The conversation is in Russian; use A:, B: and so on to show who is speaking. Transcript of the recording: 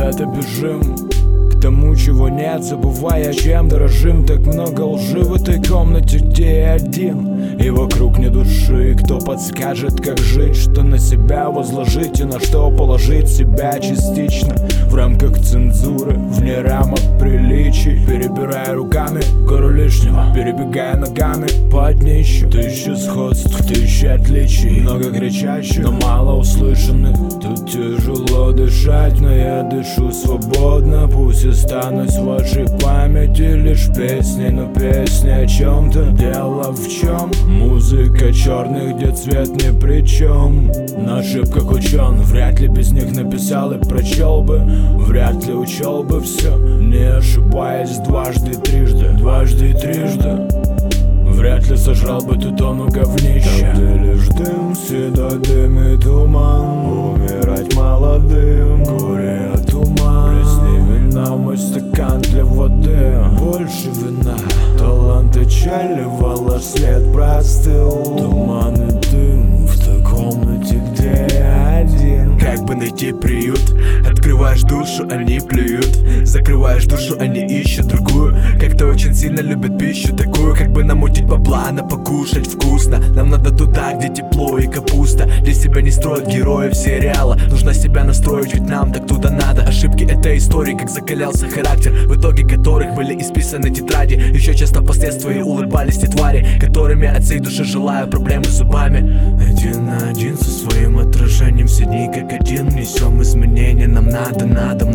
A: куда-то бежим, к тому, чего нет, забывая, чем дорожим. Так много лжи в этой комнате, где я один, и вокруг ни души. Кто подскажет, как жить, что на себя возложить и на что положить себя частично, в рамках цензуры, вне рамок приличий. Перебирая руками гору лишнего, перебегая ногами по днищу. Тысячи сходств, тысячи отличий, много кричащих, но мало услышанных. Тут тяжело дышать, но я дышу свободно. Пусть останусь в вашей памяти лишь песней, но песни о чем-то. Дело в чем? Музыка черных, где цвет ни при чем. На ошибках учен, вряд ли без них написал и прочел бы, вряд ли учел бы все, не ошибаясь дважды, трижды, дважды и трижды. Вряд ли сожрал бы ту тонну говнища. Там, где лишь дым, седой дым и туман, умирать молодым, горе от ума. Плесни вина в мой стакан для воды, больше вина. Талант печали, волос след простыл. Туман и дым в той комнате, где я один.
B: Как бы найти приют? Открываешь душу, они плюют. Закрываешь душу, они ищут другую. Как-то очень сильно любят пищу такую. Как бы намутить бабла, на покушать вкусно. Нам надо туда, где тепло и капуста. Для себя не строят героев сериала. Нужно себя настроить, ведь нам так туда надо. Ошибки этой истории, как закалялся характер, в итоге которых были исписаны тетради. Еще часто впоследствии улыбались те твари, которыми от всей души желаю проблемы с зубами. Один на один со своим отражением, все дни как один несем изменения. Нам надо